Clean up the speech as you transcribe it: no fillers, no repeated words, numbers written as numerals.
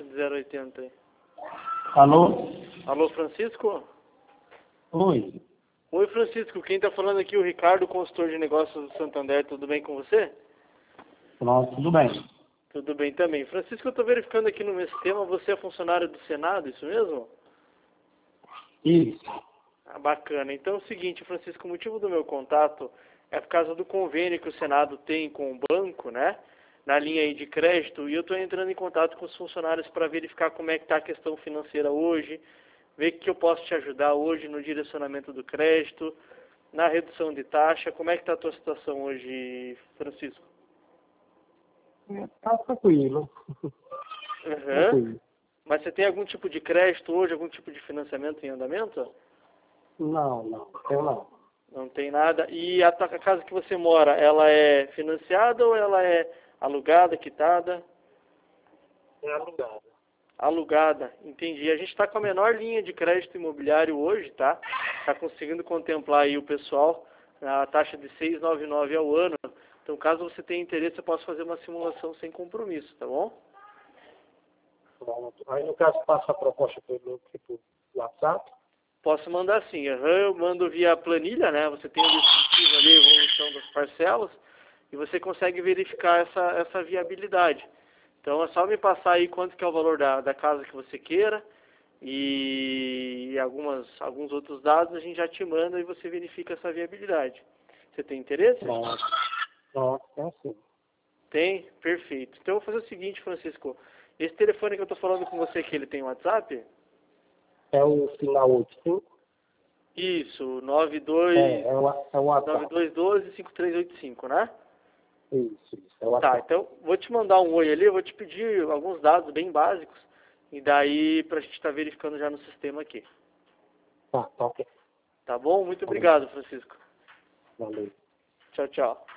080 aí. Alô? Alô, Francisco? Oi. Oi, Francisco. Quem tá falando aqui é o Ricardo, consultor de negócios do Santander. Tudo bem com você? Pronto, tudo bem. Tudo bem também. Francisco, eu tô verificando aqui no meu sistema, você é funcionário do Senado, isso mesmo? Isso. Ah, bacana. Então é o seguinte, Francisco, o motivo do meu contato é por causa do convênio que o Senado tem com o banco, né? Na linha aí de crédito, e eu estou entrando em contato com os funcionários para verificar como é que está a questão financeira hoje, ver o que eu posso te ajudar hoje no direcionamento do crédito, na redução de taxa. Como é que está a tua situação hoje, Francisco? Tá tranquilo. Tranquilo. Mas você tem algum tipo de crédito hoje, algum tipo de financiamento em andamento? Não, eu não. Não tem nada. E a casa que você mora, ela é financiada ou ela é alugada, quitada? É alugado. Alugada, entendi. A gente está com a menor linha de crédito imobiliário hoje, tá? Está conseguindo contemplar aí o pessoal na taxa de 6,99 ao ano. Então, caso você tenha interesse, eu posso fazer uma simulação sem compromisso, tá bom? Pronto. Aí, no caso, passa a proposta pelo tipo WhatsApp. Posso mandar sim. Eu mando via planilha, né? Você tem o descritivo ali, a evolução das parcelas, e você consegue verificar essa viabilidade. Então é só me passar aí quanto que é o valor da casa que você queira e alguns outros dados a gente já te manda e você verifica essa viabilidade. Você tem interesse? Pronto, é assim. Tem? Perfeito. Então eu vou fazer o seguinte, Francisco. Esse telefone que eu estou falando com você aqui, ele tem WhatsApp? É o final 85? Isso, 92... É o WhatsApp. 9212-5385, né? Isso, é o Tá, WhatsApp. então vou te mandar um oi ali, eu vou te pedir alguns dados bem básicos, e daí pra gente estar verificando já no sistema aqui. Tá ok. Tá bom? Muito obrigado, Francisco. Valeu. Tchau, tchau.